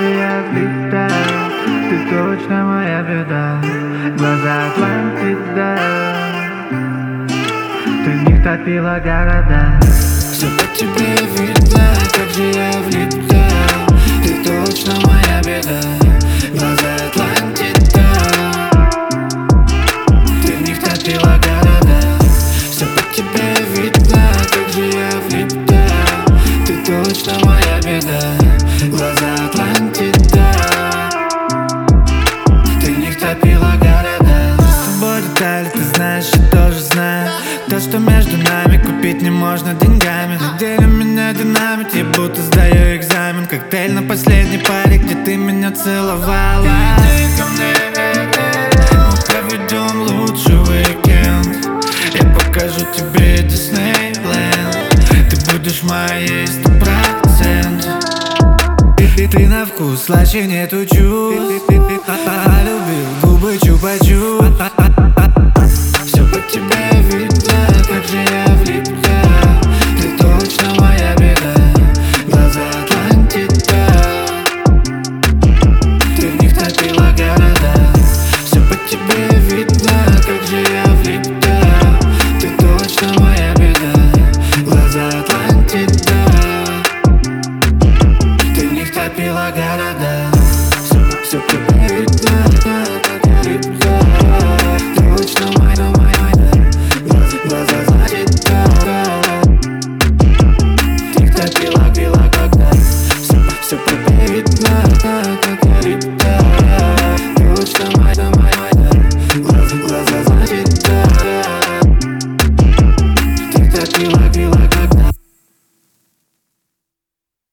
где я влетаю, ты точно моя беда. Глаза Атлантида, ты в них топила города. Все по тебе видно, как же я влетаю, ты точно моя беда. Глаза Атлантида, ты в них топила города. Все по тебе видно, как же я влетаю, ты точно моя беда. Глаза Атлантида, ты в них топила города. С тобой детали, ты знаешь, я тоже знаю. То, что между нами купить не можно деньгами. На деле меня динамит, я будто сдаю экзамен. Коктейль на последней паре, где ты меня целовала. Иди ко мне, мы проведем лучший уикенд. Я покажу тебе Диснейленд. Ты будешь моей 100%. Ты на вкус слаще нету чувств. Полюбил губы чупа-чуп. Все по тебе видно, как же я влетаю, ты точно моя беда. Глаза Атлантида, ты в них топила города. Все по тебе видно, как же я влетаю, ты точно моя беда. Глаза Атлантида, ты в них топила города. Все по тебе видно, как я влетаю, точно моя беда. Глаза Атлантида, ты в них топила, когда все по тебе видно.